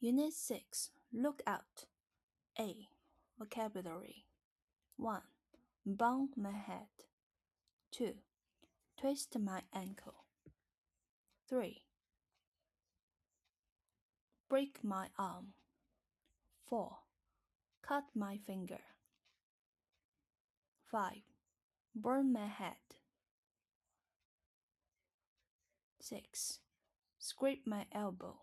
Unit 6. Look out. A. Vocabulary. 1. Bump my head. 2. Twist my ankle. 3. Break my arm. 4. Cut my finger. 5. Burn my head. 6. Scrape my elbow.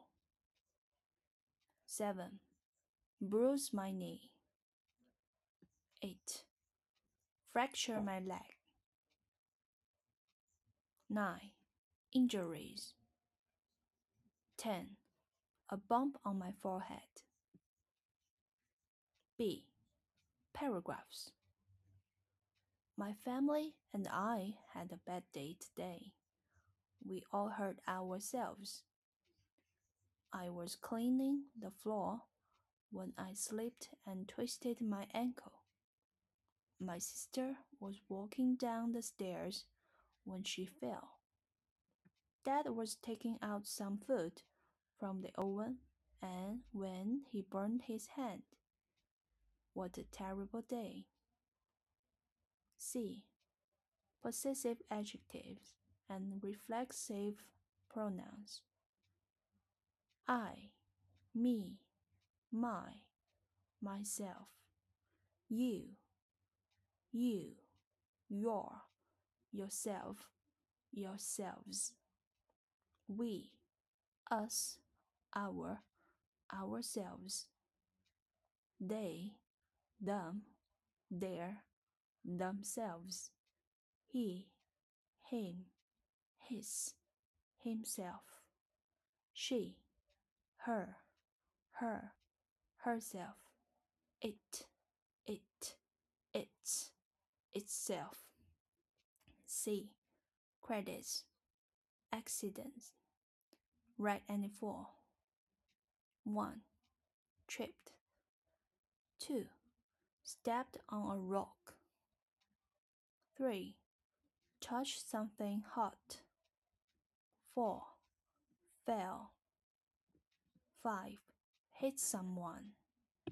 7. Bruise my knee. 8. Fracture my leg. 9. Injuries. 10. A bump on my forehead. B. Paragraphs. My family and I had a bad day today. We all hurt ourselves. I was cleaning the floor when I slipped and twisted my ankle. My sister was walking down the stairs when she fell. Dad was taking out some food from the oven and when he burned his hand. What a terrible day. C. Possessive adjectives and reflexive pronouns. I, me, my, myself, you, your, yourself, yourselves, we, us, our, ourselves, they, them, their, themselves, he, him, his, himself, she, her, herself, it, its, itself. C. Credits. Accidents. Write any four. 1. Tripped. 2. Stepped on a rock. 3. Touched something hot. 4. Fell. 5. Hit someone.